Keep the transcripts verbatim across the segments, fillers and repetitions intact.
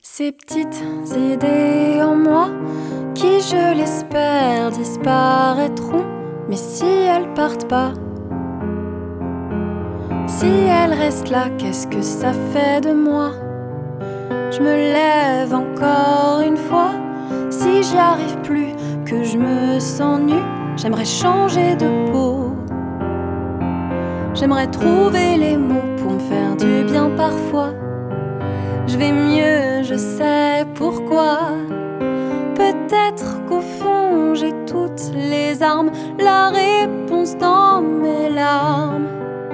Ces petites idées en moi qui, je l'espère, disparaîtront. Mais si elles partent pas, si elles restent là, qu'est-ce que ça fait de moi? Je me lève encore une fois. Si j'y arrive plus, que je me sens nue, j'aimerais changer de peau. J'aimerais trouver les mots pour me faire du bien parfois. Je vais mieux, je sais pourquoi. Peut-être qu'au fond j'ai toutes les armes, la réponse dans mes larmes.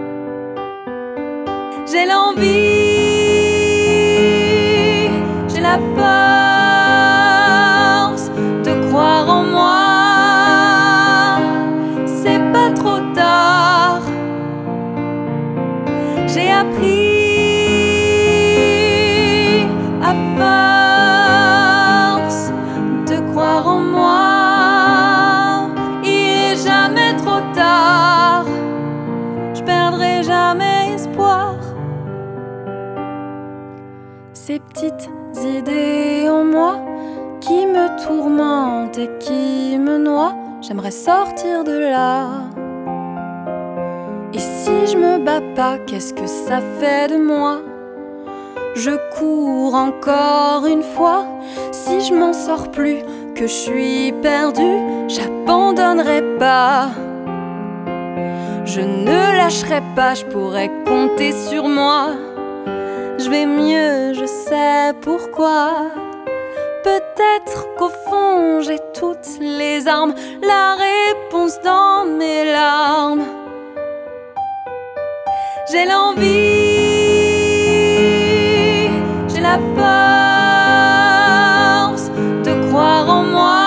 J'ai l'envie, j'ai la force de croire en moi. C'est pas trop tard. J'ai appris à force de croire en moi. Il est jamais trop tard. Je perdrai jamais espoir. Ces petites idées en moi qui me tourmentent et qui me noient, j'aimerais sortir de là. Et si je me bats pas, qu'est-ce que ça fait de moi? Je cours encore une fois. Si je m'en sors plus, que je suis perdue, j'abandonnerai pas. Je ne lâcherai pas, je pourrais compter sur moi. Je vais mieux, je sais pourquoi. Peut-être qu'au fond j'ai toutes les armes, la réponse dans mes larmes. J'ai l'envie, j'ai la force de croire en moi.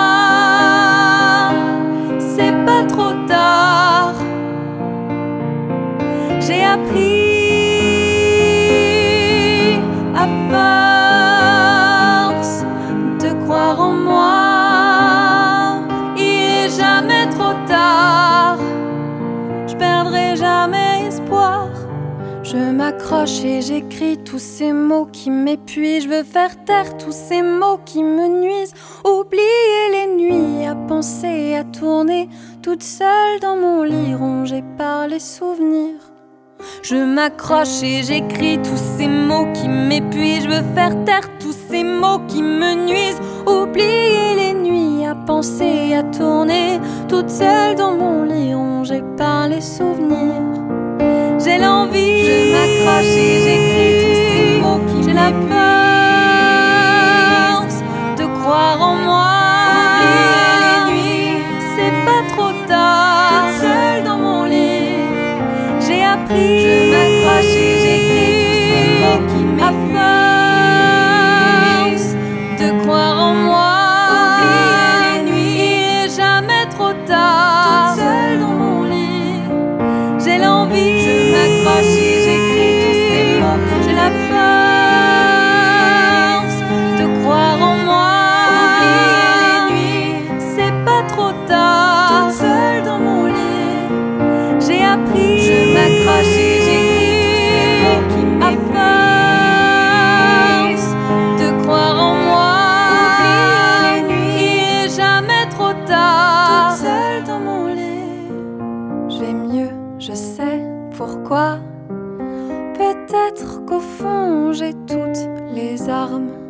C'est pas trop tard. J'ai appris à force de croire en moi. Il est jamais trop tard. Je perdrai jamais espoir. Je m'accroche et j'écris tous ces mots qui m'épuisent. Je veux faire taire tous ces mots qui me nuisent. Oublier les nuits à penser, à tourner toute seule dans mon lit, rongée par les souvenirs. Je m'accroche et j'écris tous ces mots qui m'épuisent. Je veux faire taire tous ces mots qui me nuisent. Oublier les nuits à penser, à tourner toute seule dans mon lit, rongée par les souvenirs. J'ai l'envie, je m'accroche et j'écris tous ces mots qui j'ai la force de croire en moi. Oublier les nuits, c'est pas trop tard. Toute seule dans mon lit, j'ai appris. Je m'accroche et j'écris tous ces mots qui m'épuisent. De croire en moi. Oublier les nuits, il est jamais trop tard. Toute seule dans mon lit, j'ai l'envie. Je m'accroche et j'écris tous ces mots. J'ai la force de croire en moi. Oublier les nuits, c'est pas trop tard. Toute seule dans mon lit, j'ai appris. Je m'accroche et j'écris tous ces mots qui m'efforcent de croire en moi. Oublier les nuits, il est jamais trop tard. Toute seule dans mon lit, je vais mieux, je sais pourquoi. Peut-être qu'au fond j'ai toutes les armes.